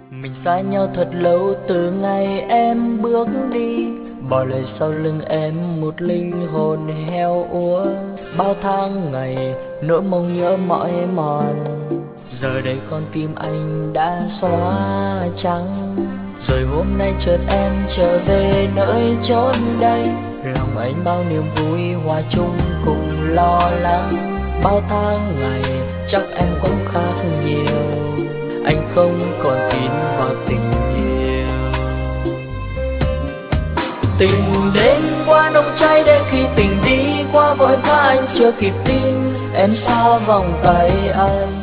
Mình xa nhau thật lâu từ ngày em bước đi, bỏ lại sau lưng em một linh hồn heo úa. Bao tháng ngày nỗi mong nhớ mỏi mòn, giờ đây con tim anh đã xóa trắng. Rồi hôm nay chợt em trở về nơi chốn đây, lòng anh bao niềm vui hòa chung cùng lo lắng. Bao tháng ngày chắc em cũng khác nhiều, anh không còn tin vào tình yêu. Tình đến qua nồng cháy đến khi tình đi qua vội vã, anh chưa kịp tin em xa vòng tay anh.